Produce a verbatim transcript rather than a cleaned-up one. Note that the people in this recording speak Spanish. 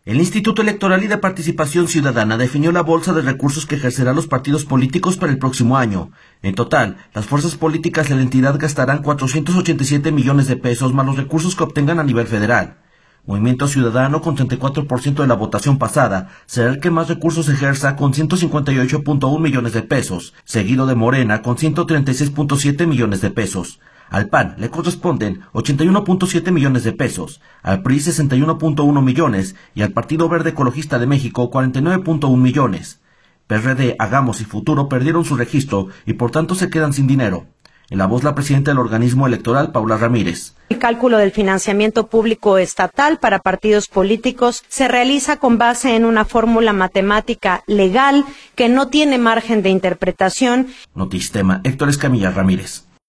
El Instituto Electoral y de Participación Ciudadana definió la bolsa de recursos que ejercerán los partidos políticos para el próximo año. En total, las fuerzas políticas de la entidad gastarán cuatrocientos ochenta y siete millones de pesos más los recursos que obtengan a nivel federal. Movimiento Ciudadano, con treinta y cuatro por ciento de la votación pasada, será el que más recursos ejerza con ciento cincuenta y ocho punto uno millones de pesos, seguido de Morena con ciento treinta y seis punto siete millones de pesos. Al P A N le corresponden ochenta y uno punto siete millones de pesos, al P R I sesenta y uno punto uno millones y al Partido Verde Ecologista de México cuarenta y nueve punto uno millones. P R D, Hagamos y Futuro perdieron su registro y por tanto se quedan sin dinero. En la voz la presidenta del organismo electoral, Paula Ramírez. El cálculo del financiamiento público estatal para partidos políticos se realiza con base en una fórmula matemática legal que no tiene margen de interpretación. Notistema, Héctor Escamilla Ramírez.